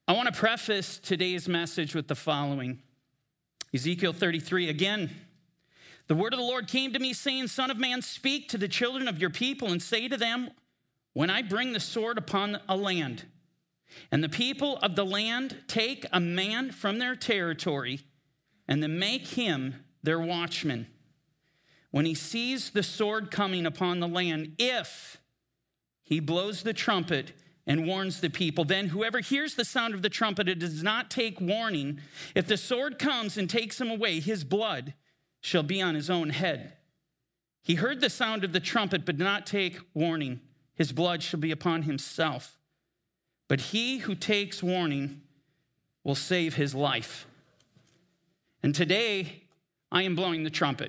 I want to preface today's message with the following. Ezekiel 33, again, the word of the Lord came to me saying, Son of man, speak to the children of your people and say to them, when I bring the sword upon a land, and the people of the land take a man from their territory, and then make him their watchman. When he sees the sword coming upon the land, if he blows the trumpet and warns the people, then whoever hears the sound of the trumpet and does not take warning, if the sword comes and takes him away, his blood shall be on his own head. He heard the sound of the trumpet but did not take warning. His blood shall be upon himself. But he who takes warning will save his life. And today, I am blowing the trumpet.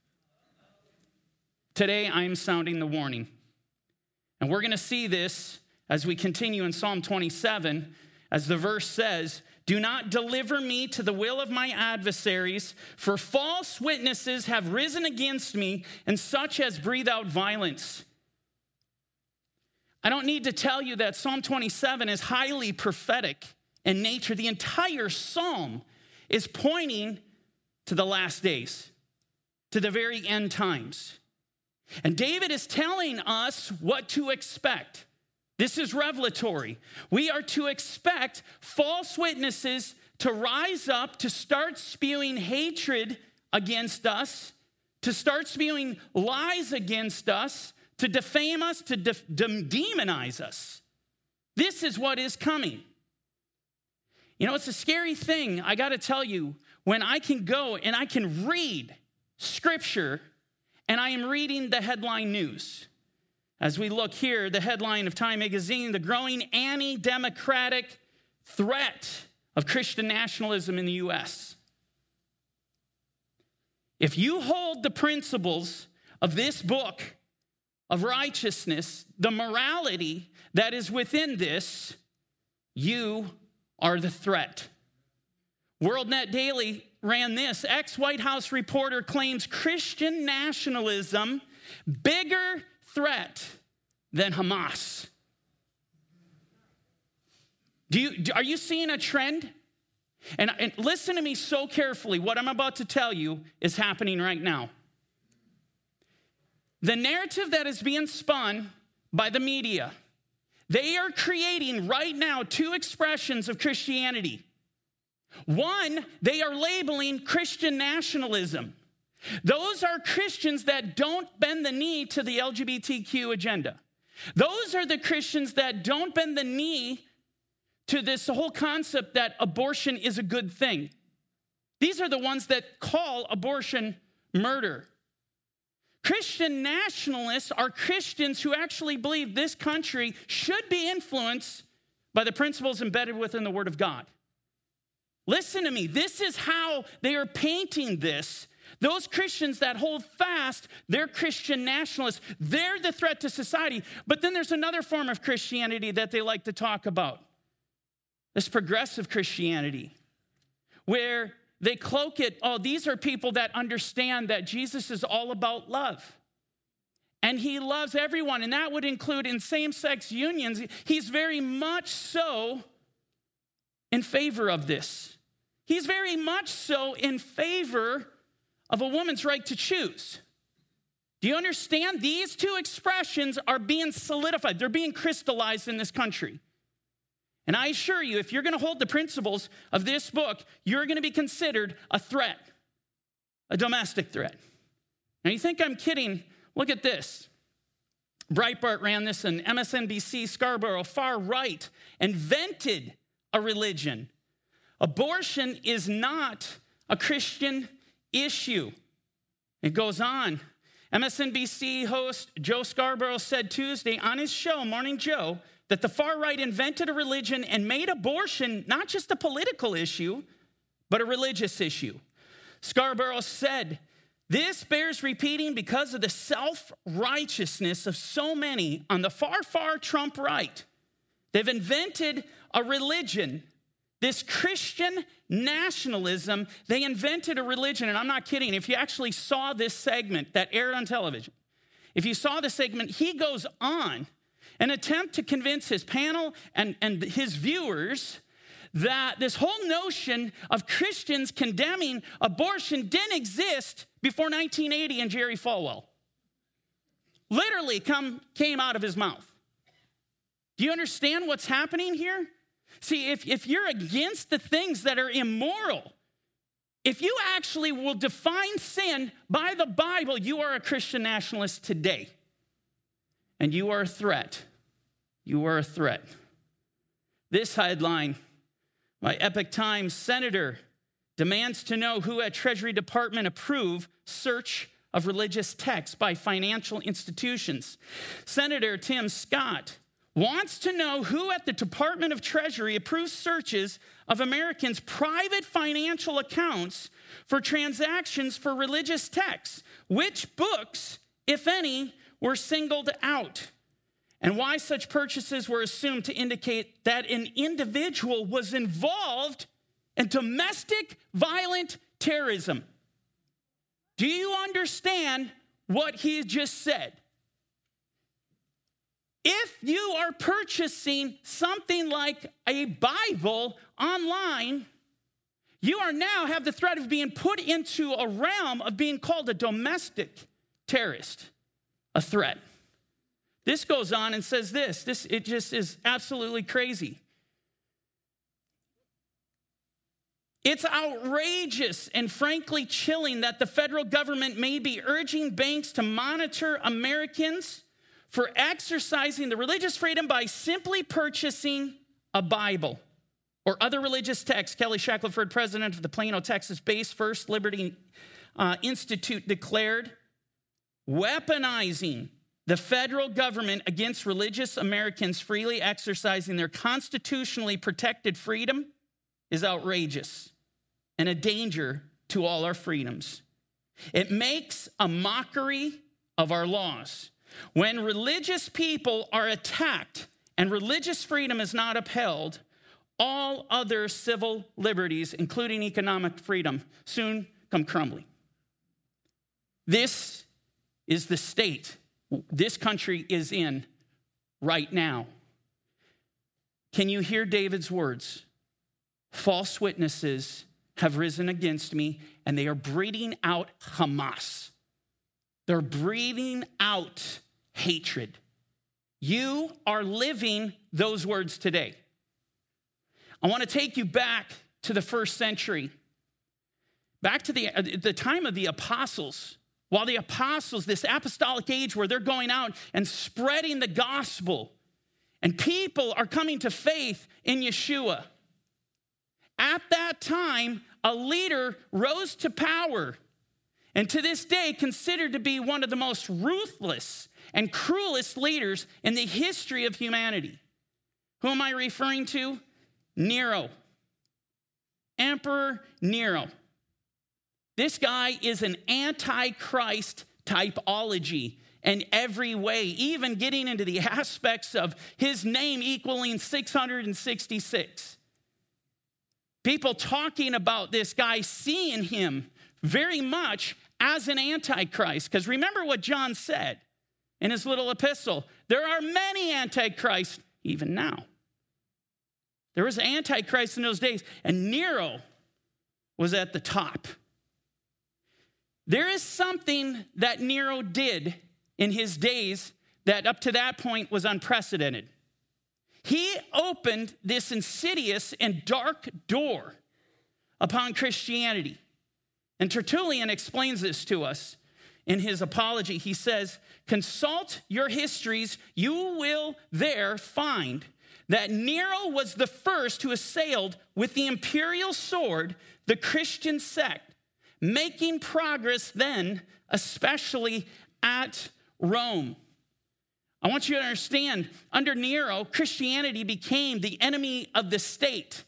Today, I am sounding the warning. And we're going to see this as we continue in Psalm 27, as the verse says, do not deliver me to the will of my adversaries, for false witnesses have risen against me, and such as breathe out violence. I don't need to tell you that Psalm 27 is highly prophetic in nature. The entire psalm is pointing to the last days, to the very end times. And David is telling us what to expect. This is revelatory. We are to expect false witnesses to rise up, to start spewing hatred against us, to start spewing lies against us, to defame us, to demonize us. This is what is coming. You know, it's a scary thing, I got to tell you, when I can go and I can read Scripture and I am reading the headline news. As we look here, the headline of Time magazine, the growing anti-democratic threat of Christian nationalism in the U.S. If you hold the principles of this book of righteousness, the morality that is within this, you are the threat. WorldNet Daily ran this. Ex-White House reporter claims Christian nationalism bigger threat than Hamas. Are you seeing a trend? And listen to me so carefully. What I'm about to tell you is happening right now. The narrative that is being spun by the media, they are creating right now two expressions of Christianity. One, they are labeling Christian nationalism. Those are Christians that don't bend the knee to the LGBTQ agenda. Those are the Christians that don't bend the knee to this whole concept that abortion is a good thing. These are the ones that call abortion murder. Christian nationalists are Christians who actually believe this country should be influenced by the principles embedded within the Word of God. Listen to me. This is how they are painting this. Those Christians that hold fast, they're Christian nationalists. They're the threat to society. But then there's another form of Christianity that they like to talk about. This progressive Christianity, where they cloak it, oh, these are people that understand that Jesus is all about love. And he loves everyone, and that would include in same-sex unions. He's very much so in favor of this. He's very much so in favor of a woman's right to choose. Do you understand? These two expressions are being solidified. They're being crystallized in this country. And I assure you, if you're going to hold the principles of this book, you're going to be considered a threat, a domestic threat. Now, you think I'm kidding? Look at this. Breitbart ran this, and MSNBC Scarborough, far right, invented a religion. Abortion is not a Christian issue. It goes on. MSNBC host Joe Scarborough said Tuesday on his show, Morning Joe, that the far right invented a religion and made abortion not just a political issue, but a religious issue. Scarborough said, this bears repeating because of the self-righteousness of so many on the far, far Trump right. They've invented a religion, this Christian nationalism. They invented a religion, and I'm not kidding. If you actually saw this segment that aired on television, if you saw the segment, he goes on an attempt to convince his panel and his viewers that this whole notion of Christians condemning abortion didn't exist before 1980 and Jerry Falwell. Literally came out of his mouth. Do you understand what's happening here? See, if you're against the things that are immoral, if you actually will define sin by the Bible, you are a Christian nationalist today. And you are a threat. You are a threat. This headline by Epoch Times: Senator demands to know who at Treasury Department approve search of religious texts by financial institutions. Senator Tim Scott wants to know who at the Department of Treasury approves searches of Americans' private financial accounts for transactions for religious texts. Which books, if any, were singled out, and why such purchases were assumed to indicate that an individual was involved in domestic violent terrorism. Do you understand what he just said? If you are purchasing something like a Bible online, you are now have the threat of being put into a realm of being called a domestic terrorist, a threat. This goes on and says this. It just is absolutely crazy. It's outrageous and frankly chilling that the federal government may be urging banks to monitor Americans for exercising the religious freedom by simply purchasing a Bible or other religious texts. Kelly Shackelford, president of the Plano, Texas-based First Liberty Institute, declared, weaponizing the federal government against religious Americans freely exercising their constitutionally protected freedom is outrageous and a danger to all our freedoms. It makes a mockery of our laws. When religious people are attacked and religious freedom is not upheld, all other civil liberties, including economic freedom, soon come crumbling. This is the state this country is in right now. Can you hear David's words? False witnesses have risen against me, and they are breeding out Hamas. They're breathing out hatred. You are living those words today. I want to take you back to the first century, back to the time of the apostles. While the apostles, this apostolic age where they're going out and spreading the gospel, and people are coming to faith in Yeshua. At that time, a leader rose to power, and to this day considered to be one of the most ruthless and cruelest leaders in the history of humanity. Who am I referring to? Nero. Emperor Nero. This guy is an antichrist typology in every way, even getting into the aspects of his name equaling 666. People talking about this guy, seeing him very much as an antichrist. Because remember what John said in his little epistle. There are many antichrists even now. There was antichrist in those days, and Nero was at the top. There is something that Nero did in his days that up to that point was unprecedented. He opened this insidious and dark door upon Christianity. And Tertullian explains this to us in his apology. He says, consult your histories, you will there find that Nero was the first who assailed with the imperial sword the Christian sect, making progress then, especially at Rome. I want you to understand, under Nero, Christianity became the enemy of the state.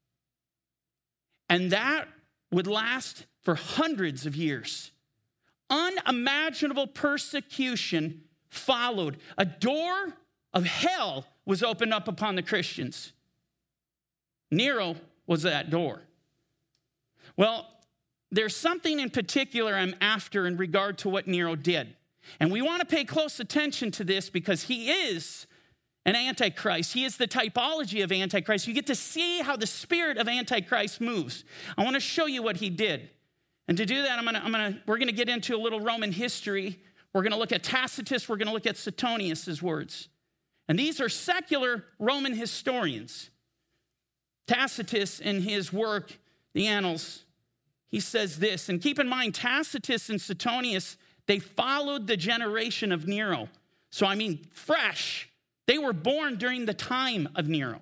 And that would last for hundreds of years. Unimaginable persecution followed. A door of hell was opened up upon the Christians. Nero was that door. Well, there's something in particular I'm after in regard to what Nero did. And we want to pay close attention to this because he is an Antichrist. He is the typology of Antichrist. You get to see how the spirit of Antichrist moves. I want to show you what he did. And to do that, we're going to get into a little Roman history. We're going to look at Tacitus. We're going to look at Suetonius' words. And these are secular Roman historians. Tacitus, in his work, The Annals, he says this. And keep in mind, Tacitus and Suetonius, they followed the generation of Nero. So, fresh. They were born during the time of Nero.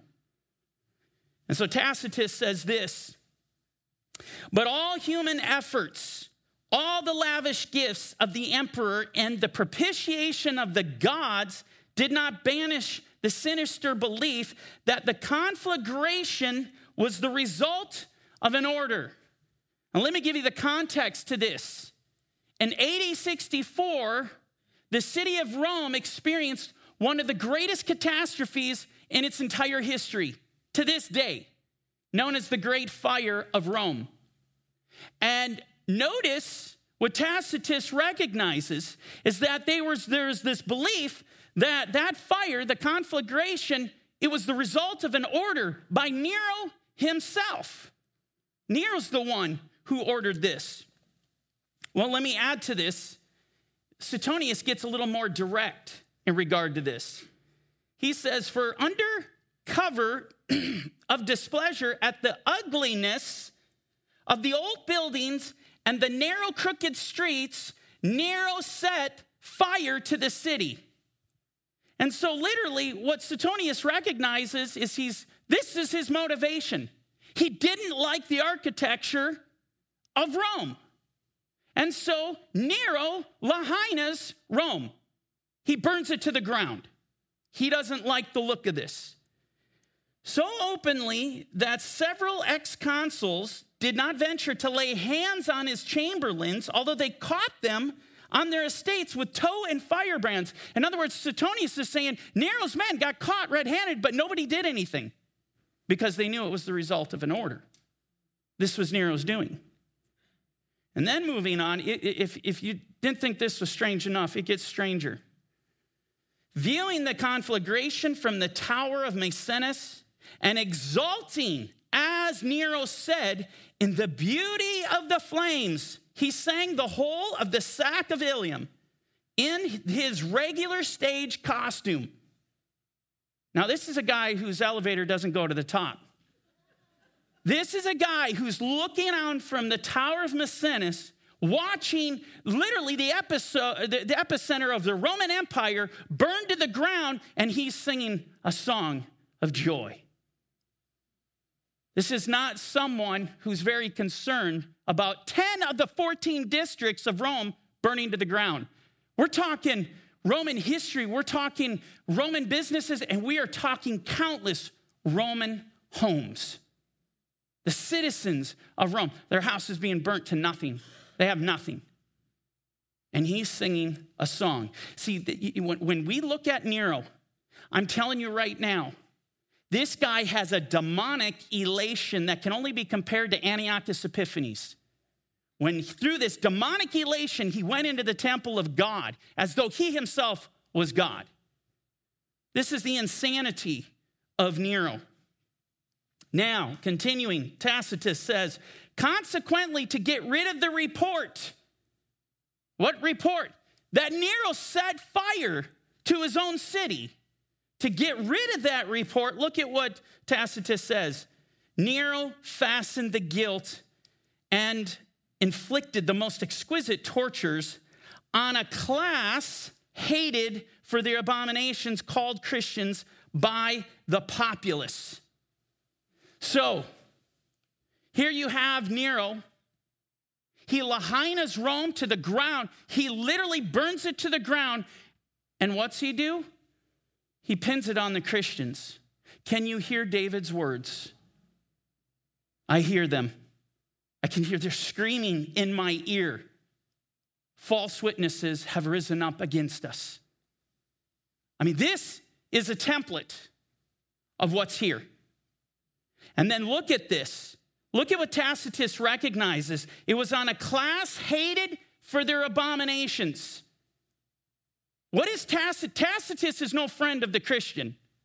And so Tacitus says this. But all human efforts, all the lavish gifts of the emperor and the propitiation of the gods did not banish the sinister belief that the conflagration was the result of an order. Now let me give you the context to this. In AD 64, the city of Rome experienced one of the greatest catastrophes in its entire history to this day, known as the Great Fire of Rome. And notice what Tacitus recognizes is that there's this belief that that fire, the conflagration, it was the result of an order by Nero himself. Nero's the one who ordered this. Well, let me add to this. Suetonius gets a little more direct in regard to this. He says, for under cover of displeasure at the ugliness of the old buildings and the narrow, crooked streets, Nero set fire to the city. And so literally what Suetonius recognizes is this is his motivation. He didn't like the architecture of Rome. And so Nero Lahaina's Rome. He burns it to the ground. He doesn't like the look of this. So openly that several ex-consuls did not venture to lay hands on his chamberlains, although they caught them on their estates with tow and firebrands. In other words, Suetonius is saying Nero's men got caught red-handed, but nobody did anything because they knew it was the result of an order. This was Nero's doing. And then moving on, if you didn't think this was strange enough, it gets stranger. Viewing the conflagration from the tower of Maecenas and exulting, as Nero said, in the beauty of the flames, he sang the whole of the sack of Ilium in his regular stage costume. Now, this is a guy whose elevator doesn't go to the top. This is a guy who's looking out from the Tower of Maecenas, watching literally the epicenter of the Roman Empire burn to the ground, and he's singing a song of joy. This is not someone who's very concerned about 10 of the 14 districts of Rome burning to the ground. We're talking Roman history, we're talking Roman businesses, and we are talking countless Roman homes. The citizens of Rome, their house is being burnt to nothing. They have nothing. And he's singing a song. See, when we look at Nero, I'm telling you right now, this guy has a demonic elation that can only be compared to Antiochus Epiphanes. When through this demonic elation, he went into the temple of God as though he himself was God. This is the insanity of Nero. Now, continuing, Tacitus says, consequently, to get rid of the report. What report? That Nero set fire to his own city. To get rid of that report, look at what Tacitus says. Nero fastened the guilt and inflicted the most exquisite tortures on a class hated for their abominations called Christians by the populace. So, here you have Nero. He Lahainas Rome to the ground. He literally burns it to the ground. And what's he do? He pins it on the Christians. Can you hear David's words? I hear them. I can hear they're screaming in my ear. False witnesses have risen up against us. This is a template of what's here. And then look at this. Look at what Tacitus recognizes. It was on a class hated for their abominations. What is Tacitus? Tacitus is no friend of the Christian.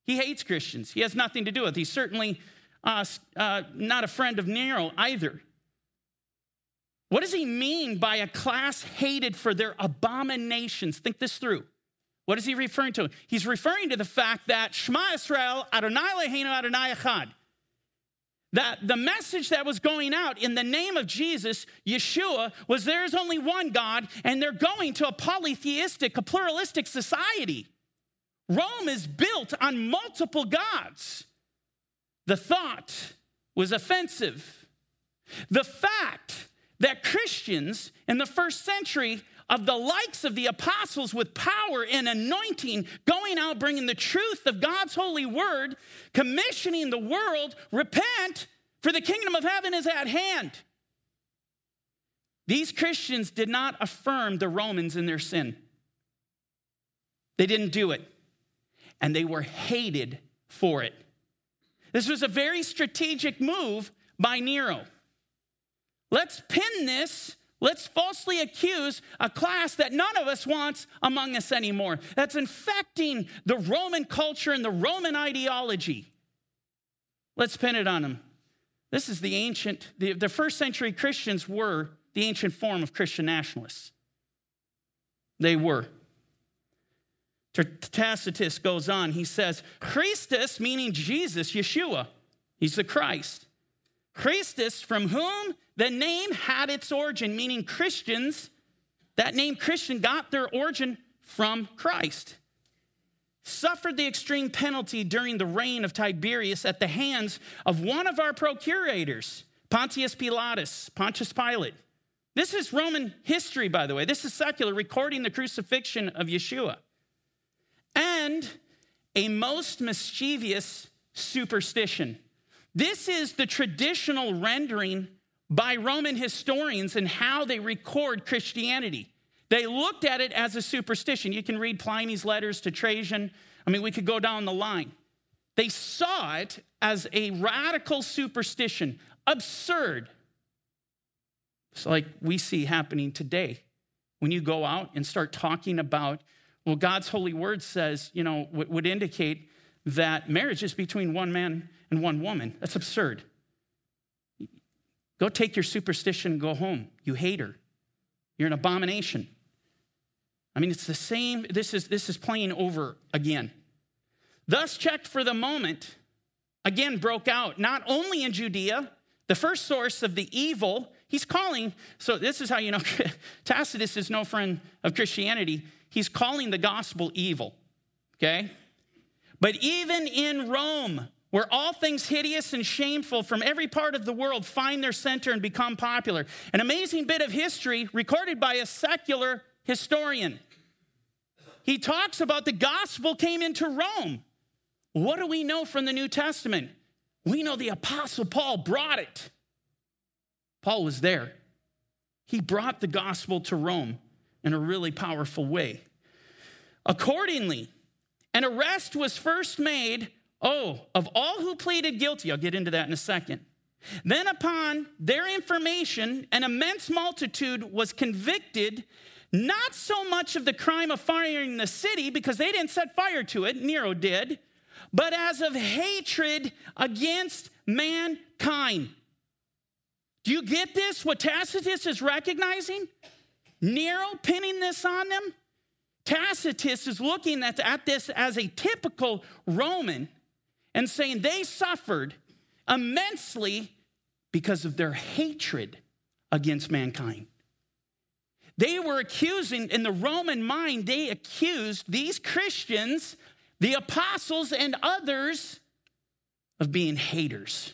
He hates Christians. He has nothing to do with it. He's certainly not a friend of Nero either. What does he mean by a class hated for their abominations? Think this through. What is he referring to? He's referring to the fact that Shema Yisrael, Adonai Eloheinu, Adonai Echad. That the message that was going out in the name of Jesus, Yeshua, was there is only one God, and they're going to a polytheistic, a pluralistic society. Rome is built on multiple gods. The thought was offensive. The fact that Christians in the first century of the likes of the apostles with power and anointing, going out bringing the truth of God's holy word, commissioning the world, repent, for the kingdom of heaven is at hand. These Christians did not affirm the Romans in their sin. They didn't do it. And they were hated for it. This was a very strategic move by Nero. Let's pin this. Let's falsely accuse a class that none of us wants among us anymore. That's infecting the Roman culture and the Roman ideology. Let's pin it on them. This is the ancient, the first century Christians were the ancient form of Christian nationalists. They were. Tacitus goes on. He says, Christus, meaning Jesus, Yeshua. He's the Christ. Christus, from whom the name had its origin, meaning Christians. That name Christian got their origin from Christ. Suffered the extreme penalty during the reign of Tiberius at the hands of one of our procurators, Pontius Pilatus, Pontius Pilate. This is Roman history, by the way. This is secular, recording the crucifixion of Yeshua. And a most mischievous superstition. This is the traditional rendering by Roman historians and how they record Christianity. They looked at it as a superstition. You can read Pliny's letters to Trajan. I mean, we could go down the line. They saw it as a radical superstition, absurd. It's like we see happening today. When you go out and start talking about, well, God's holy word says, would indicate that marriage is between one man and one woman. That's absurd. Go take your superstition and go home. You hater. You're an abomination. I mean, it's the same. This is playing over again. Thus, checked for the moment, again broke out, not only in Judea, the first source of the evil. He's calling, so this is how you know Tacitus is no friend of Christianity. He's calling the gospel evil, okay? But even in Rome, where all things hideous and shameful from every part of the world find their center and become popular. An amazing bit of history recorded by a secular historian. He talks about the gospel came into Rome. What do we know from the New Testament? We know the Apostle Paul brought it. Paul was there. He brought the gospel to Rome in a really powerful way. Accordingly, an arrest was first made, of all who pleaded guilty. I'll get into that in a second. Then upon their information, an immense multitude was convicted, not so much of the crime of firing the city, because they didn't set fire to it, Nero did, but as of hatred against mankind. Do you get this, what Tacitus is recognizing? Nero pinning this on them? Tacitus is looking at this as a typical Roman and saying they suffered immensely because of their hatred against mankind. They were accusing, in the Roman mind, they accused these Christians, the apostles and others, of being haters.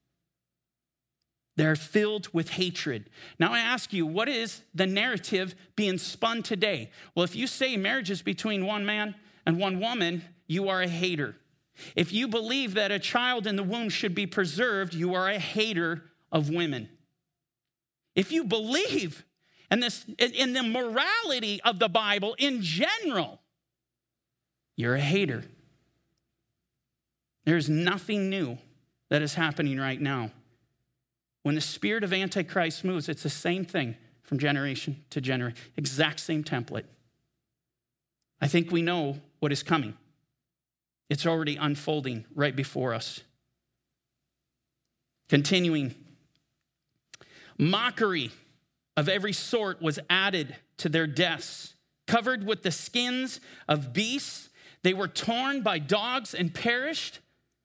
They're filled with hatred. Now I ask you, what is the narrative being spun today? Well, if you say marriage is between one man and one woman, you are a hater. If you believe that a child in the womb should be preserved, you are a hater of women. If you believe in the morality of the Bible in general, you're a hater. There's nothing new that is happening right now. When the spirit of Antichrist moves, it's the same thing from generation to generation. Exact same template. I think we know what is coming. It's already unfolding right before us. Continuing, mockery of every sort was added to their deaths. Covered with the skins of beasts, they were torn by dogs and perished,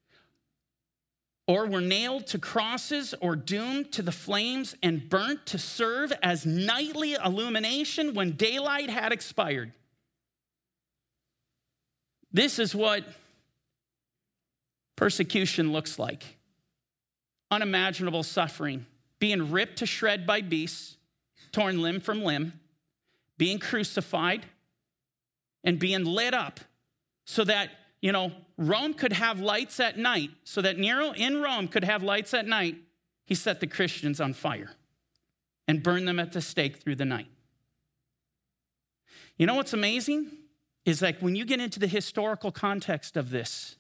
or were nailed to crosses, or doomed to the flames and burnt to serve as nightly illumination when daylight had expired. This is what persecution looks like. Unimaginable suffering, being ripped to shred by beasts, torn limb from limb, being crucified, and being lit up so that, Rome could have lights at night, so that Nero in Rome could have lights at night. He set the Christians on fire and burned them at the stake through the night. You know what's amazing? Is like when you get into the historical context of this,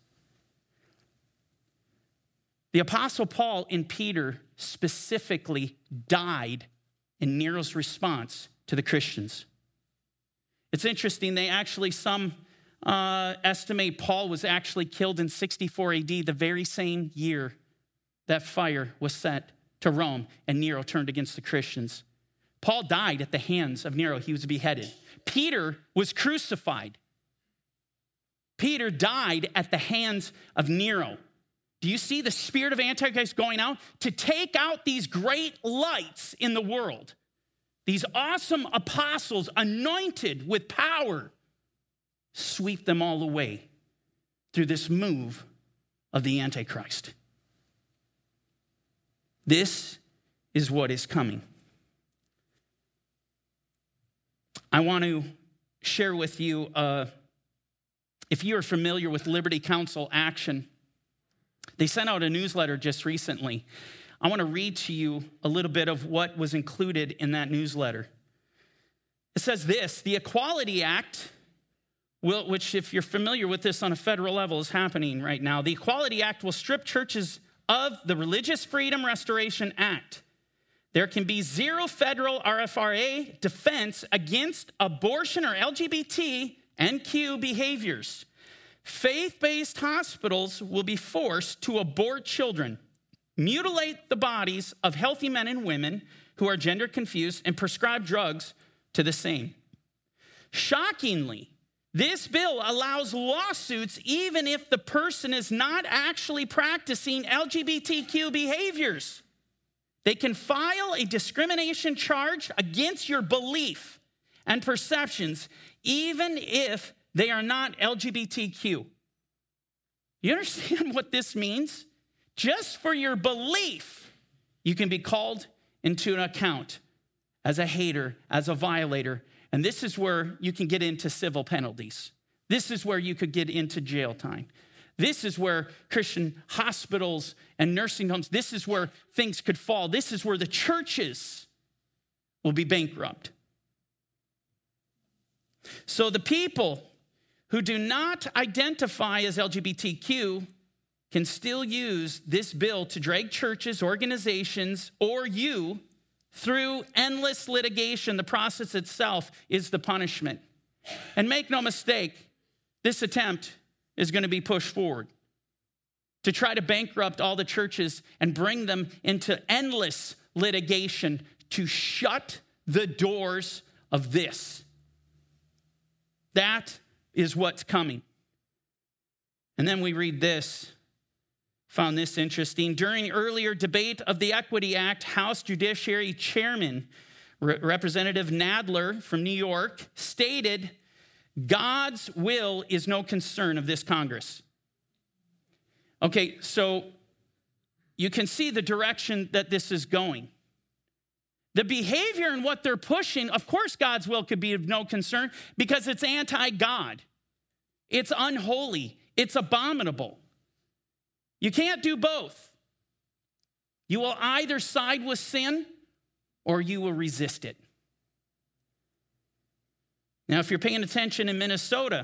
the Apostle Paul and Peter specifically died in Nero's response to the Christians. It's interesting, some estimate Paul was actually killed in 64 AD, the very same year that fire was set to Rome and Nero turned against the Christians. Paul died at the hands of Nero. He was beheaded. Peter was crucified. Peter died at the hands of Nero. Do you see the spirit of Antichrist going out to take out these great lights in the world? These awesome apostles anointed with power, sweep them all away through this move of the Antichrist. This is what is coming. I want to share with you, if you are familiar with Liberty Counsel Action, they sent out a newsletter just recently. I want to read to you a little bit of what was included in that newsletter. It says this: the Equality Act, which if you're familiar with this on a federal level is happening right now, the Equality Act will strip churches of the Religious Freedom Restoration Act. There can be zero federal RFRA defense against abortion or LGBTQ behaviors. Faith-based hospitals will be forced to abort children, mutilate the bodies of healthy men and women who are gender confused, and prescribe drugs to the same. Shockingly, this bill allows lawsuits even if the person is not actually practicing LGBTQ behaviors. They can file a discrimination charge against your belief and perceptions, even if they are not LGBTQ. You understand what this means? Just for your belief, you can be called into an account as a hater, as a violator. And this is where you can get into civil penalties. This is where you could get into jail time. This is where Christian hospitals and nursing homes, this is where things could fall. This is where the churches will be bankrupt. So the people who do not identify as LGBTQ can still use this bill to drag churches, organizations, or you through endless litigation. The process itself is the punishment. And make no mistake, this attempt is going to be pushed forward to try to bankrupt all the churches and bring them into endless litigation to shut the doors of this. That is what's coming. And then we read this. Found this interesting. During earlier debate of the Equity Act, House Judiciary Chairman Representative Nadler from New York stated, God's will is no concern of this Congress. Okay, so you can see the direction that this is going. The behavior and what they're pushing, of course God's will could be of no concern because it's anti-God. It's unholy. It's abominable. You can't do both. You will either side with sin or you will resist it. Now, if you're paying attention in Minnesota,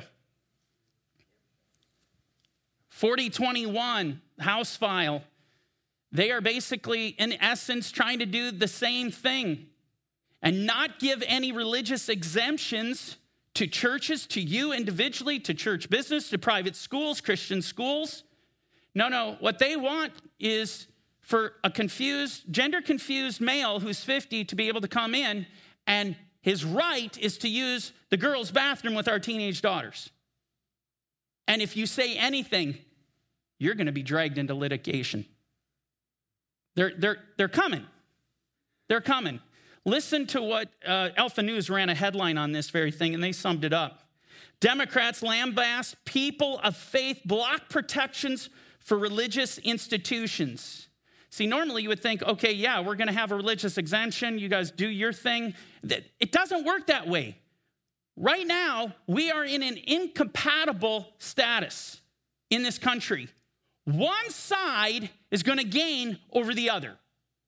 4021 House file, they are basically, in essence, trying to do the same thing and not give any religious exemptions to churches, to you individually, to church business, to private schools, Christian schools. No, what they want is for a gender-confused male who's 50 to be able to come in, and his right is to use the girls' bathroom with our teenage daughters. And if you say anything, you're going to be dragged into litigation. They're coming. They're coming. Listen to what Alpha News ran a headline on this very thing, and they summed it up. Democrats lambast people of faith block protections for religious institutions. See, normally you would think, okay, yeah, we're going to have a religious exemption. You guys do your thing. It doesn't work that way. Right now, we are in an incompatible status in this country. One side is going to gain over the other.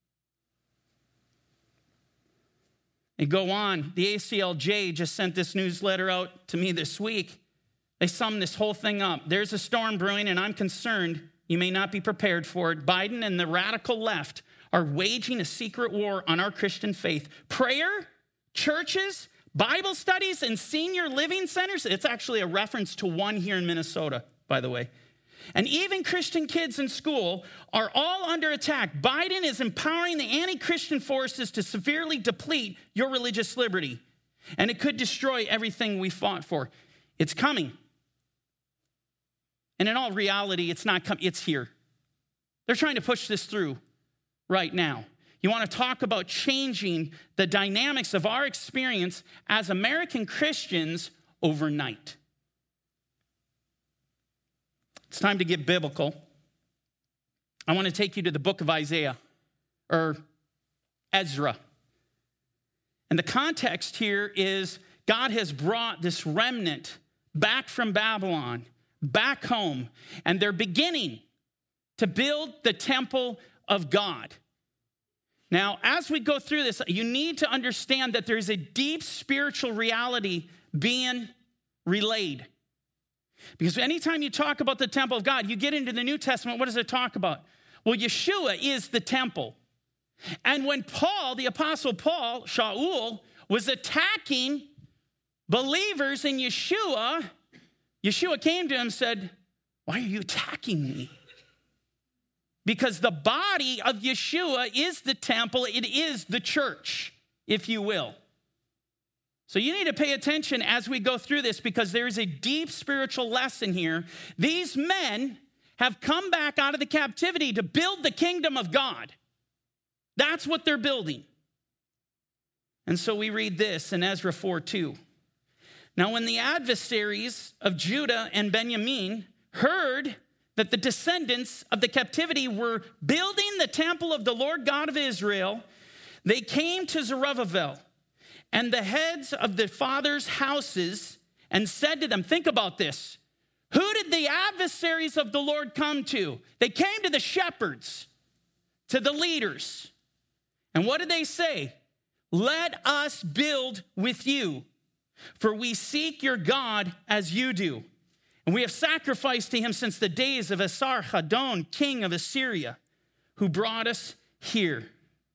And go on. The ACLJ just sent this newsletter out to me this week. They sum this whole thing up. There's a storm brewing, and I'm concerned you may not be prepared for it. Biden and the radical left are waging a secret war on our Christian faith. Prayer, churches, Bible studies, and senior living centers. It's actually a reference to one here in Minnesota, by the way. And even Christian kids in school are all under attack. Biden is empowering the anti-Christian forces to severely deplete your religious liberty. And it could destroy everything we fought for. It's coming. And in all reality, it's not coming. It's here. They're trying to push this through right now. You want to talk about changing the dynamics of our experience as American Christians overnight. It's time to get biblical. I want to take you to the book of Isaiah, or Ezra. And the context here is God has brought this remnant back from Babylon, back home, and they're beginning to build the temple of God. Now, as we go through this, you need to understand that there's a deep spiritual reality being relayed. Because anytime you talk about the temple of God, you get into the New Testament, what does it talk about? Well, Yeshua is the temple. And when Paul, the Apostle Paul, Shaul, was attacking believers in Yeshua, Yeshua came to him and said, "Why are you attacking me?" Because the body of Yeshua is the temple. It is the church, if you will. So you need to pay attention as we go through this, because there is a deep spiritual lesson here. These men have come back out of the captivity to build the kingdom of God. That's what they're building. And so we read this in Ezra 4:2. Now, when the adversaries of Judah and Benjamin heard that the descendants of the captivity were building the temple of the Lord God of Israel, they came to Zerubbabel and the heads of the fathers' houses and said to them, think about this. Who did the adversaries of the Lord come to? They came to the shepherds, to the leaders. And what did they say? Let us build with you, for we seek your God as you do. And we have sacrificed to him since the days of Esarhaddon, king of Assyria, who brought us here.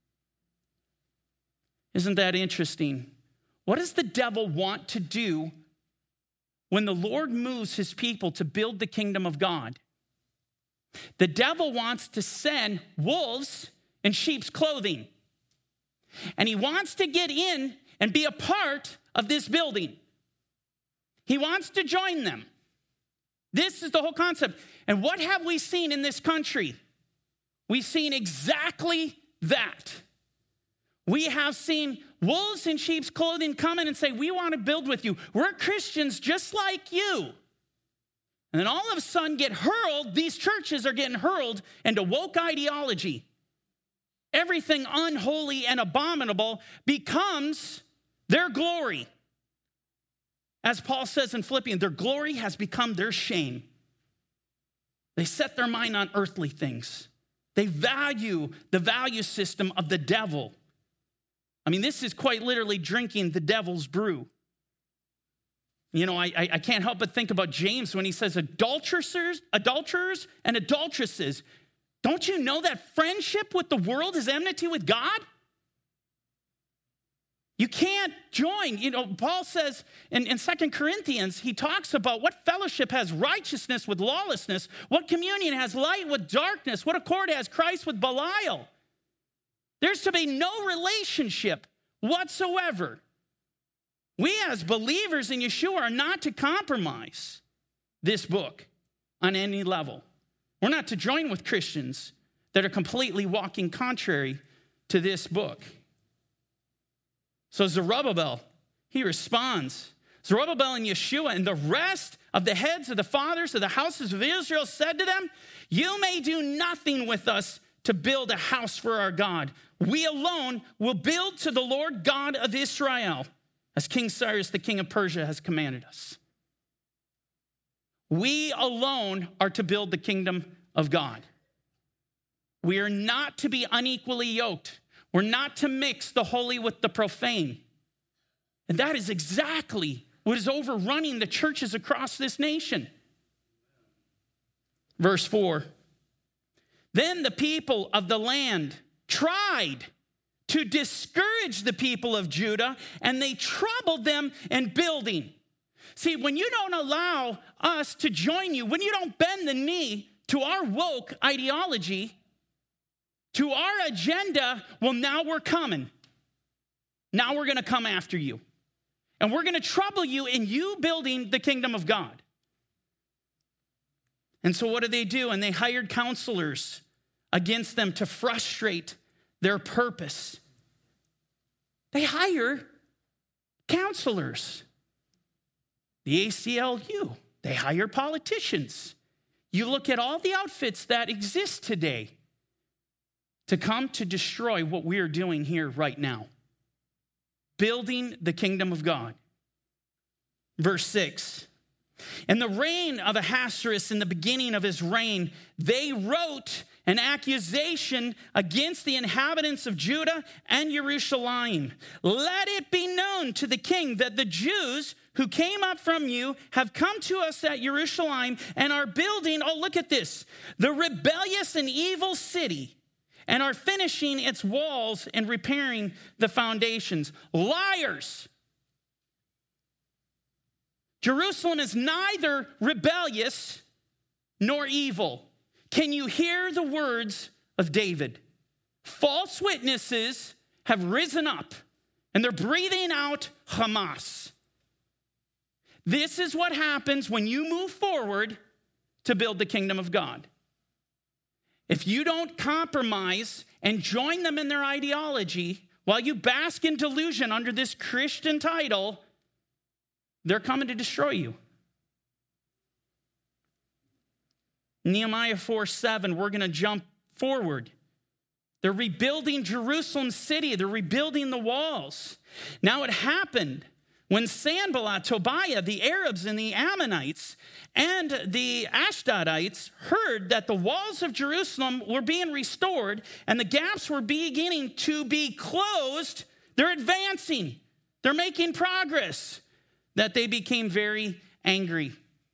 Isn't that interesting? What does the devil want to do when the Lord moves his people to build the kingdom of God? The devil wants to send wolves in sheep's clothing. And he wants to get in and be a part of this building. He wants to join them. This is the whole concept. And what have we seen in this country? We've seen exactly that. We have seen wolves in sheep's clothing come in and say, we want to build with you. We're Christians just like you. And then all of a sudden these churches are getting hurled into woke ideology. Everything unholy and abominable becomes their glory. As Paul says in Philippians, their glory has become their shame. They set their mind on earthly things. They value the value system of the devil. I mean, this is quite literally drinking the devil's brew. You know, I can't help but think about James when he says adulterers and adulteresses. Don't you know that friendship with the world is enmity with God? You can't join. Paul says in 2 Corinthians, he talks about what fellowship has righteousness with lawlessness, what communion has light with darkness, what accord has Christ with Belial. There's to be no relationship whatsoever. We as believers in Yeshua are not to compromise this book on any level. We're not to join with Christians that are completely walking contrary to this book. So Zerubbabel, he responds. Zerubbabel and Yeshua and the rest of the heads of the fathers of the houses of Israel said to them, you may do nothing with us to build a house for our God. We alone will build to the Lord God of Israel, as King Cyrus, the king of Persia, has commanded us. We alone are to build the kingdom of God. We are not to be unequally yoked. We're not to mix the holy with the profane. And that is exactly what is overrunning the churches across this nation. Verse 4. Then the people of the land tried to discourage the people of Judah, and they troubled them in building. See, when you don't allow us to join you, when you don't bend the knee to our woke ideology, to our agenda, well, now we're coming. Now we're going to come after you. And we're going to trouble you in you building the kingdom of God. And so what do? And they hired counselors against them to frustrate their purpose. They hire counselors. The ACLU, they hire politicians. You look at all the outfits that exist today to come to destroy what we are doing here right now. Building the kingdom of God. Verse 6. In the reign of Ahasuerus, in the beginning of his reign, they wrote an accusation against the inhabitants of Judah and Jerusalem. Let it be known to the king that the Jews who came up from you have come to us at Jerusalem and are building, oh, look at this, the rebellious and evil city, and are finishing its walls and repairing the foundations. Liars! Jerusalem is neither rebellious nor evil. Can you hear the words of David? False witnesses have risen up, and they're breathing out Hamas. This is what happens when you move forward to build the kingdom of God. If you don't compromise and join them in their ideology while you bask in delusion under this Christian title, they're coming to destroy you. Nehemiah 4:7, we're going to jump forward. They're rebuilding Jerusalem city. They're rebuilding the walls. Now it happened when Sanballat, Tobiah, the Arabs and the Ammonites and the Ashdodites heard that the walls of Jerusalem were being restored and the gaps were beginning to be closed, they're advancing. They're making progress. That they became very angry.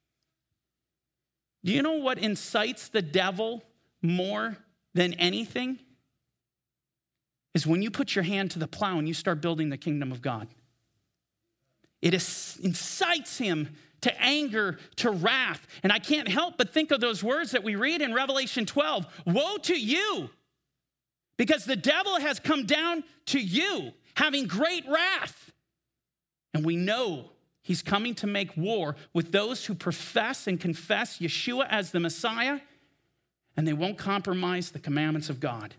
Do you know what incites the devil more than anything? Is when you put your hand to the plow and you start building the kingdom of God. It incites him to anger, to wrath. And I can't help but think of those words that we read in Revelation 12. Woe to you, because the devil has come down to you, having great wrath. And we know he's coming to make war with those who profess and confess Yeshua as the Messiah, and they won't compromise the commandments of God.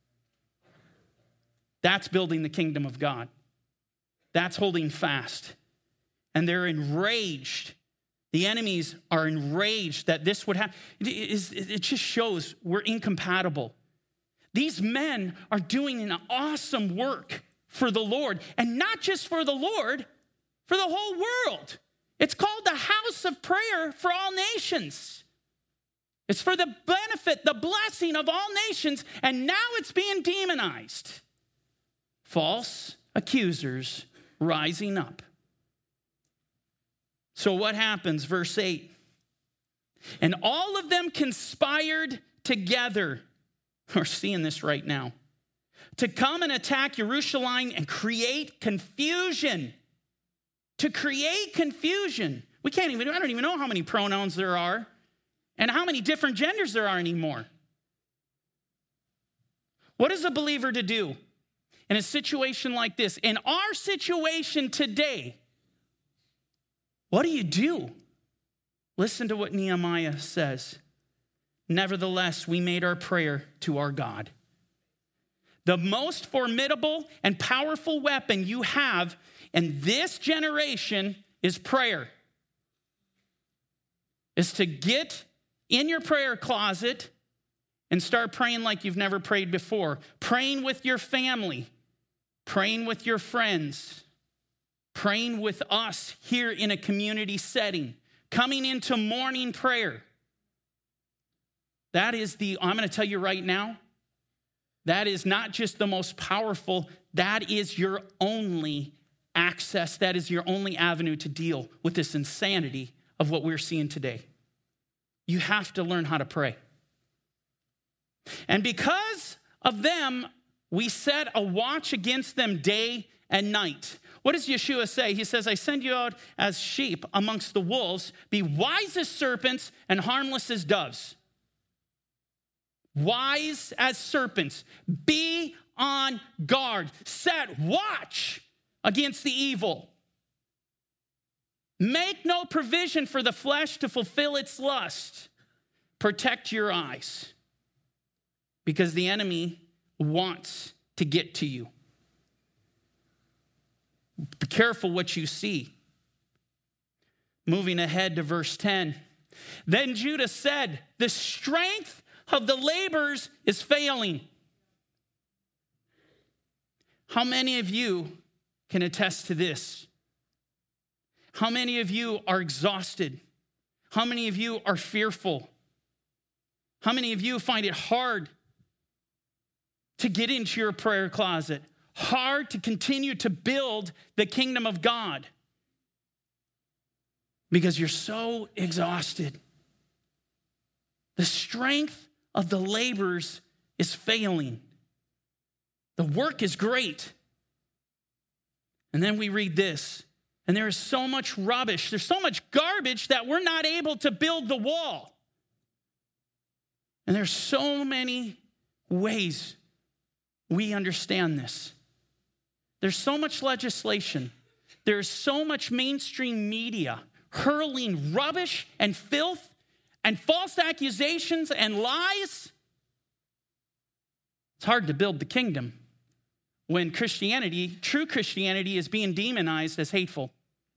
That's building the kingdom of God. That's holding fast. And they're enraged. The enemies are enraged that this would happen. It just shows we're incompatible. These men are doing an awesome work for the Lord, and not just for the Lord, for the whole world. It's called the house of prayer for all nations. It's for the benefit, the blessing of all nations, and now it's being demonized. False accusers rising up. So what happens? Verse 8. And all of them conspired together. We're seeing this right now. to come and attack Jerusalem and create confusion. To create confusion. I don't even know how many pronouns there are and how many different genders there are anymore. What is a believer to do in a situation like this? In our situation today, what do you do? Listen to what Nehemiah says. Nevertheless, we made our prayer to our God. The most formidable and powerful weapon you have in this generation is prayer. Is to get in your prayer closet and start praying like you've never prayed before. Praying with your family. Praying with your friends. Praying with us here in a community setting. Coming into morning prayer. I'm going to tell you right now, that is not just the most powerful, that is your only access, that is your only avenue to deal with this insanity of what we're seeing today. You have to learn how to pray. And because of them, we set a watch against them day and night. What does Yeshua say? He says, I send you out as sheep amongst the wolves. Be wise as serpents and harmless as doves. Wise as serpents. Be on guard. Set watch against the evil. Make no provision for the flesh to fulfill its lust. Protect your eyes. Because the enemy wants to get to you. Be careful what you see. Moving ahead to verse 10. Then Judah said, the strength of the laborers is failing. How many of you can attest to this? How many of you are exhausted? How many of you are fearful? How many of you find it hard to get into your prayer closet? Hard to continue to build the kingdom of God? Because you're so exhausted. The strength of the laborers is failing. The work is great. And then we read this, and there is so much rubbish, there's so much garbage that we're not able to build the wall. And there's so many ways we understand this. There's so much legislation. There's so much mainstream media hurling rubbish and filth and false accusations and lies. It's hard to build the kingdom when Christianity, true Christianity, is being demonized as hateful.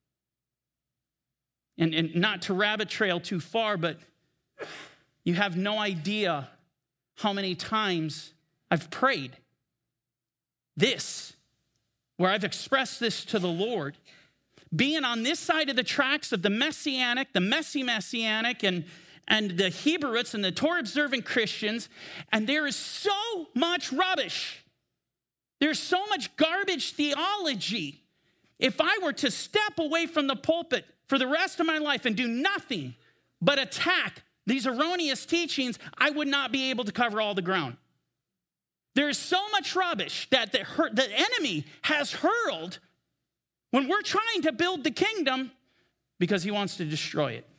And not to rabbit trail too far, but you have no idea how many times I've prayed this, where I've expressed this to the Lord, being on this side of the tracks of the messianic, the messianic, and the Hebrewites and the Torah-observant Christians, and there is so much rubbish. There's so much garbage theology. If I were to step away from the pulpit for the rest of my life and do nothing but attack these erroneous teachings, I would not be able to cover all the ground. There is so much rubbish that the enemy has hurled when we're trying to build the kingdom because he wants to destroy it.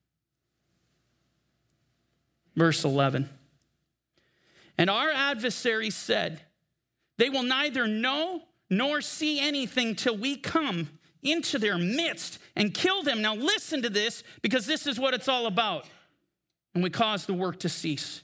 Verse 11. And our adversaries said, they will neither know nor see anything till we come into their midst and kill them. Now listen to this, because this is what it's all about. And we cause the work to cease.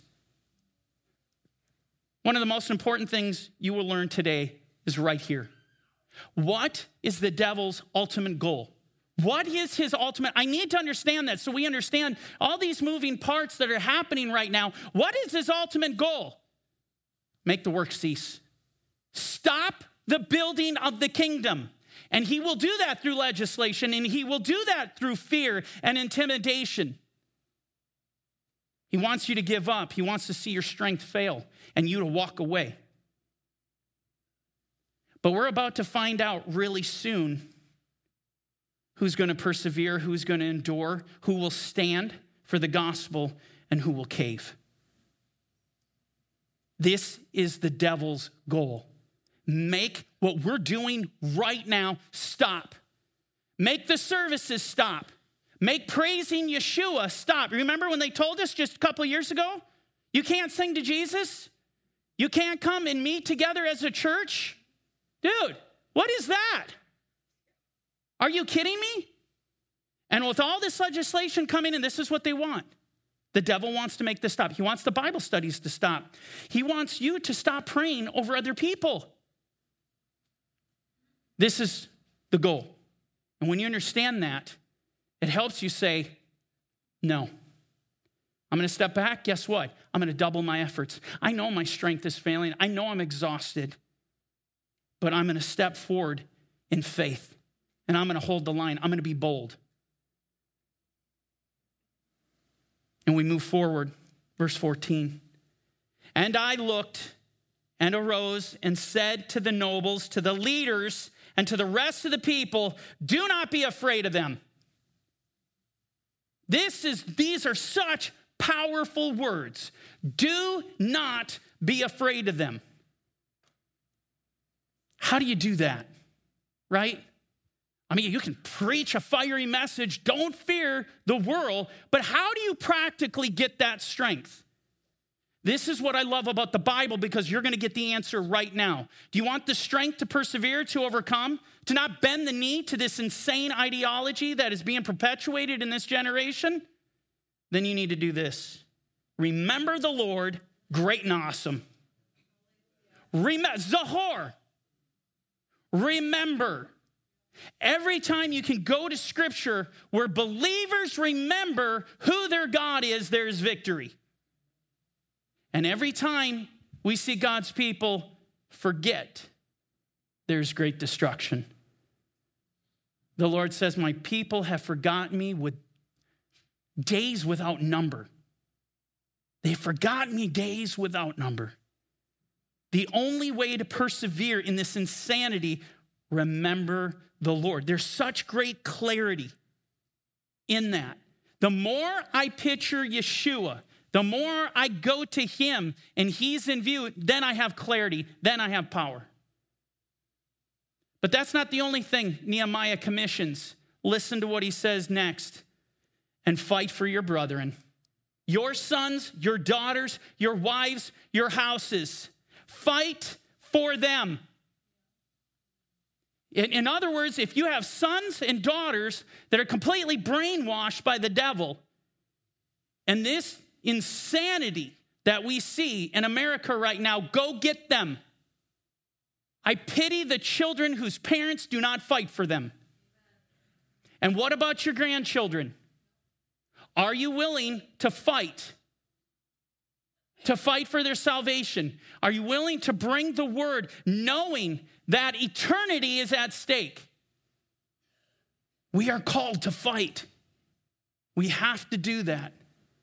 One of the most important things you will learn today is right here. What is the devil's ultimate goal? What is his ultimate? I need to understand that so we understand all these moving parts that are happening right now. What is his ultimate goal? Make the work cease. Stop the building of the kingdom. And he will do that through legislation, and he will do that through fear and intimidation. He wants you to give up. He wants to see your strength fail and you to walk away. But we're about to find out really soon who's going to persevere, who's going to endure, who will stand for the gospel, and who will cave. This is the devil's goal. make what we're doing right now stop. Make the services stop. Make praising Yeshua stop. Remember when they told us just a couple of years ago, you can't sing to Jesus? You can't come and meet together as a church? Dude, what is that? Are you kidding me? And with all this legislation coming in, this is what they want. The devil wants to make this stop. He wants the Bible studies to stop. He wants you to stop praying over other people. This is the goal. And when you understand that, it helps you say, no. I'm going to step back. Guess what? I'm going to double my efforts. I know my strength is failing. I know I'm exhausted. But I'm going to step forward in faith. And I'm going to hold the line. I'm going to be bold. And we move forward. Verse 14. And I looked and arose and said to the nobles, to the leaders, and to the rest of the people, do not be afraid of them. These are such powerful words. Do not be afraid of them. How do you do that? Right? I mean, you can preach a fiery message, don't fear the world, but how do you practically get that strength? This is what I love about the Bible, because you're going to get the answer right now. Do you want the strength to persevere, to overcome, to not bend the knee to this insane ideology that is being perpetuated in this generation? Then you need to do this. Remember the Lord, great and awesome. Zahor. Remember. Every time you can go to Scripture where believers remember who their God is, there's victory. And every time we see God's people forget, there's great destruction. The Lord says, my people have forgotten me with days without number. They've forgotten me days without number. The only way to persevere in this insanity, remember the Lord. There's such great clarity in that. The more I picture Yeshua, the more I go to him and he's in view, then I have clarity, then I have power. But that's not the only thing Nehemiah commissions. Listen to what he says next. And fight for your brethren, your sons, your daughters, your wives, your houses. Fight for them. In other words, if you have sons and daughters that are completely brainwashed by the devil, and this insanity that we see in America right now, go get them. I pity the children whose parents do not fight for them. And what about your grandchildren? Are you willing to fight? To fight for their salvation? Are you willing to bring the word knowing that eternity is at stake? We are called to fight. We have to do that.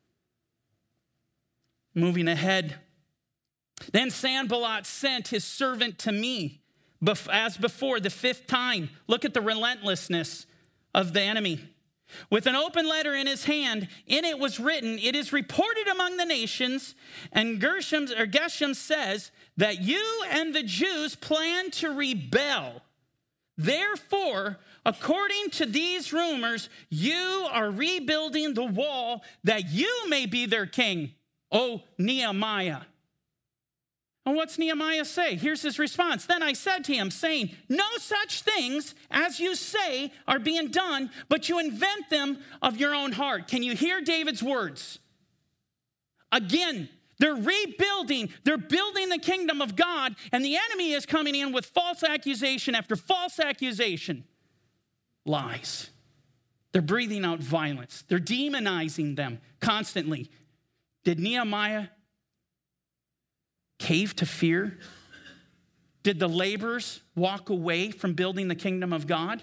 Moving ahead. Then Sanballat sent his servant to me as before, the fifth time. Look at the relentlessness of the enemy. With an open letter in his hand, in it was written, it is reported among the nations, and Geshem says that you and the Jews plan to rebel. Therefore, according to these rumors, you are rebuilding the wall that you may be their king, O Nehemiah. And what's Nehemiah say? Here's his response. Then I said to him, saying, no such things as you say are being done, but you invent them of your own heart. Can you hear David's words? Again, they're rebuilding. They're building the kingdom of God, and the enemy is coming in with false accusation after false accusation. Lies. They're breathing out violence. They're demonizing them constantly. Did Nehemiah cave to fear? Did the laborers walk away from building the kingdom of God?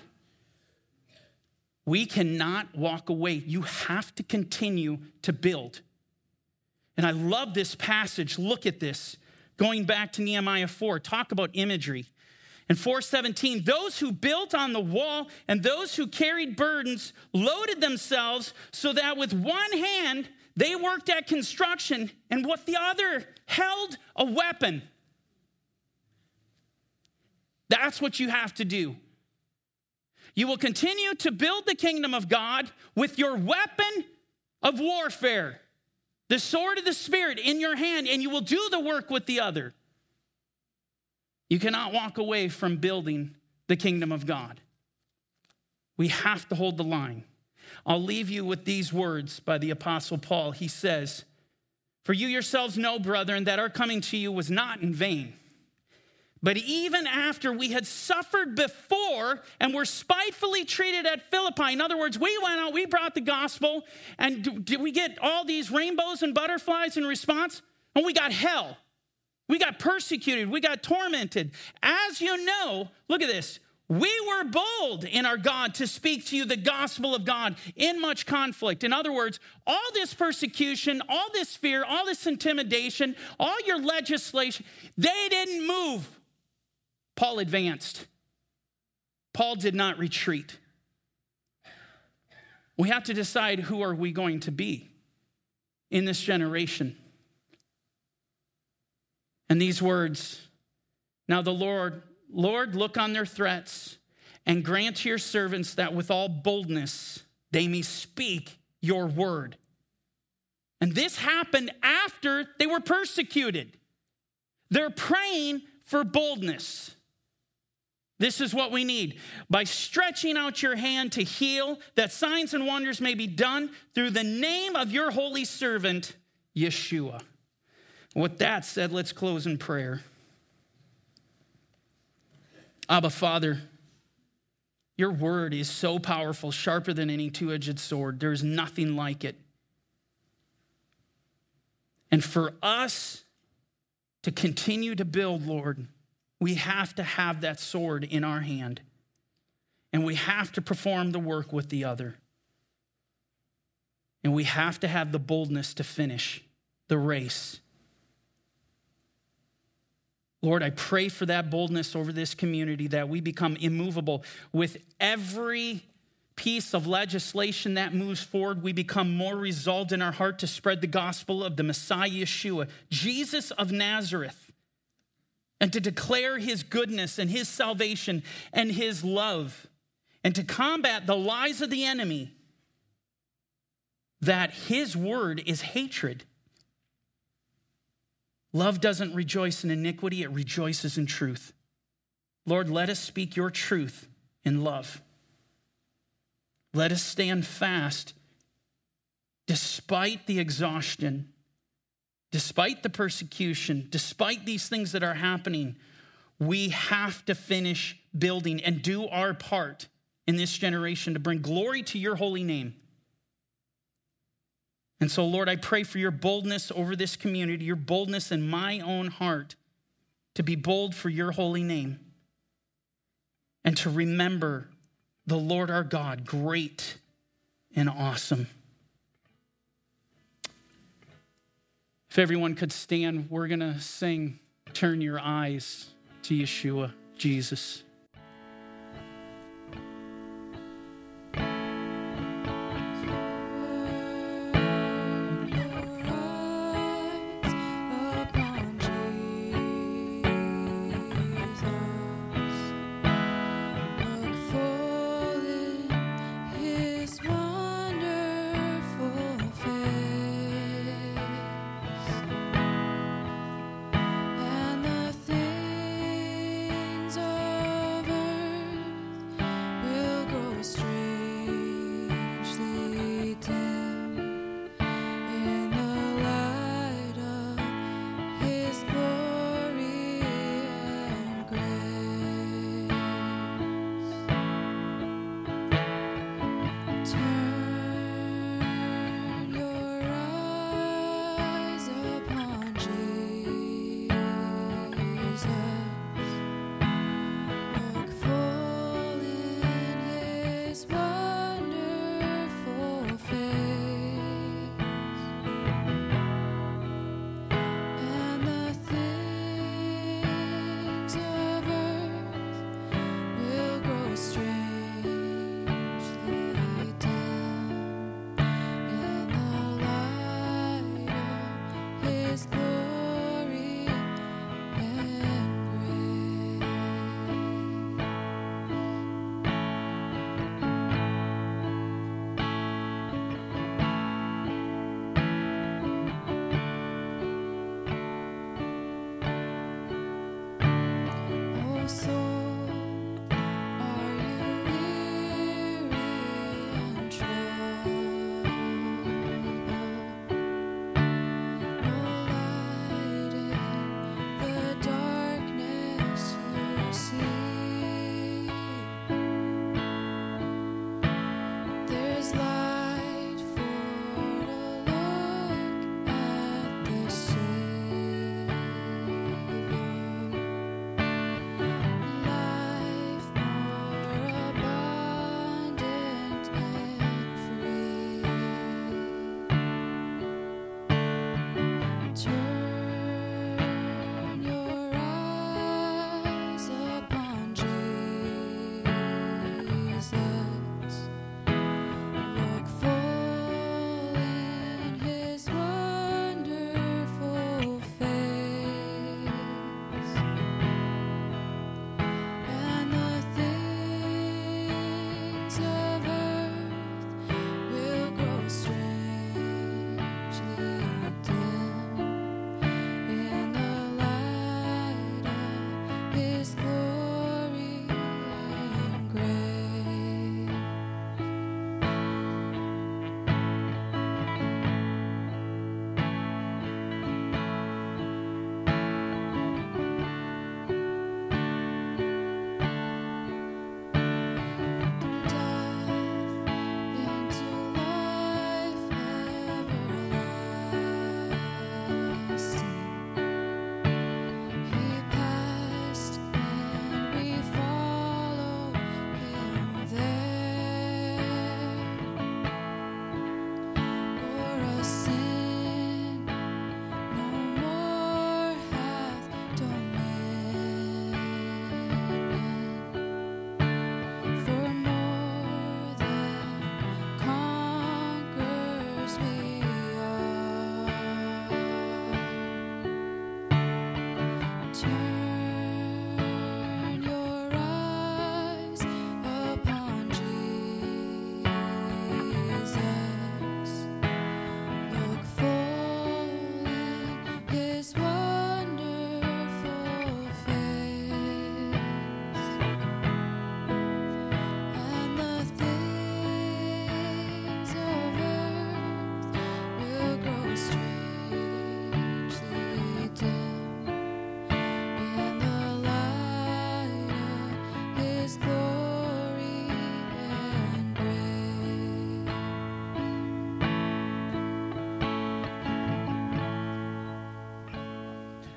We cannot walk away. You have to continue to build. And I love this passage. Look at this. Going back to Nehemiah 4, talk about imagery. In 4:17, those who built on the wall and those who carried burdens loaded themselves so that with one hand they worked at construction, and with the other held a weapon. That's what you have to do. You will continue to build the kingdom of God with your weapon of warfare, the sword of the Spirit in your hand, and you will do the work with the other. You cannot walk away from building the kingdom of God. We have to hold the line. I'll leave you with these words by the Apostle Paul. He says, "For you yourselves know, brethren, that our coming to you was not in vain. But even after we had suffered before and were spitefully treated at Philippi," in other words, we went out, we brought the gospel, and did we get all these rainbows and butterflies in response? And we got hell. We got persecuted. We got tormented. As you know, look at this. We were bold in our God to speak to you the gospel of God in much conflict. In other words, all this persecution, all this fear, all this intimidation, all your legislation, they didn't move. Paul advanced. Paul did not retreat. We have to decide, who are we going to be in this generation? And these words, "Now the Lord, look on their threats and grant to your servants that with all boldness they may speak your word." And this happened after they were persecuted. They're praying for boldness. This is what we need. "By stretching out your hand to heal, that signs and wonders may be done through the name of your holy servant, Yeshua." With that said, let's close in prayer. Abba, Father, your word is so powerful, sharper than any two-edged sword. There's nothing like it. And for us to continue to build, Lord, we have to have that sword in our hand. And we have to perform the work with the other. And we have to have the boldness to finish the race. Lord, I pray for that boldness over this community, that we become immovable with every piece of legislation that moves forward. We become more resolved in our heart to spread the gospel of the Messiah Yeshua, Jesus of Nazareth, and to declare his goodness and his salvation and his love, and to combat the lies of the enemy that his word is hatred. Love doesn't rejoice in iniquity, it rejoices in truth. Lord, let us speak your truth in love. Let us stand fast despite the exhaustion, despite the persecution, despite these things that are happening. We have to finish building and do our part in this generation to bring glory to your holy name. And so, Lord, I pray for your boldness over this community, your boldness in my own heart, to be bold for your holy name, and to remember the Lord our God, great and awesome. If everyone could stand, we're going to sing, "Turn Your Eyes to Yeshua, Jesus." And the things of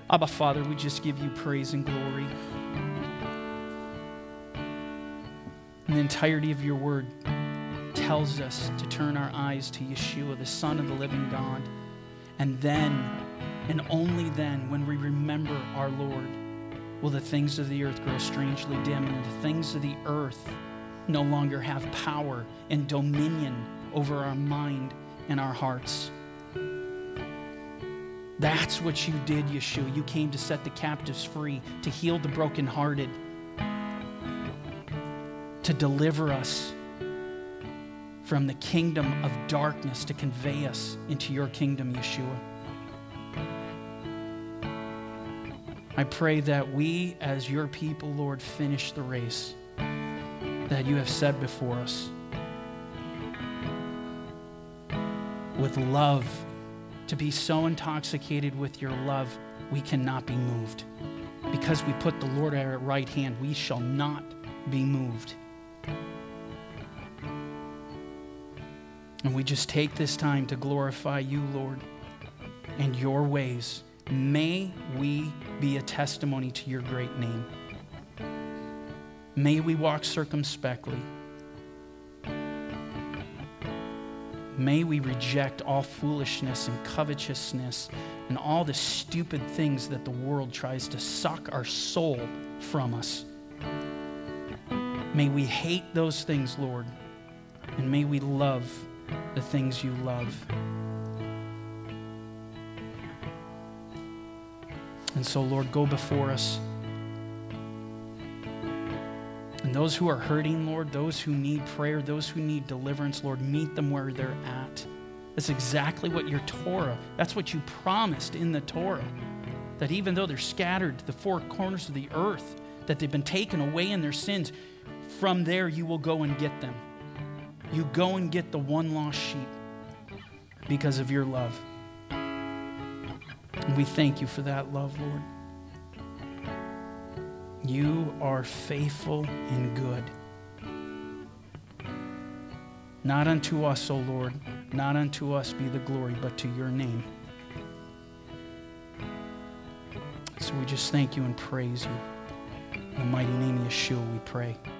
Abba, Father, we just give you praise and glory. And the entirety of your word tells us to turn our eyes to Yeshua, the Son of the living God. And then, and only then, when we remember our Lord, will the things of the earth grow strangely dim, and the things of the earth no longer have power and dominion over our mind and our hearts. That's what you did, Yeshua. You came to set the captives free, to heal the brokenhearted, to deliver us from the kingdom of darkness, to convey us into your kingdom, Yeshua. I pray that we, as your people, Lord, finish the race that you have set before us with love, to be so intoxicated with your love, we cannot be moved. Because we put the Lord at our right hand, we shall not be moved. And we just take this time to glorify you, Lord, and your ways. May we be a testimony to your great name. May we walk circumspectly. May we reject all foolishness and covetousness and all the stupid things that the world tries to suck our soul from us. May we hate those things, Lord, and may we love the things you love. And so, Lord, go before us. And those who are hurting, Lord, those who need prayer, those who need deliverance, Lord, meet them where they're at. That's exactly what your Torah, that's what you promised in the Torah. That even though they're scattered to the four corners of the earth, that they've been taken away in their sins, from there you will go and get them. You go and get the one lost sheep because of your love. And we thank you for that love, Lord. You are faithful and good. Not unto us, O Lord, not unto us be the glory, but to your name. So we just thank you and praise you. In the mighty name of Yeshua we pray.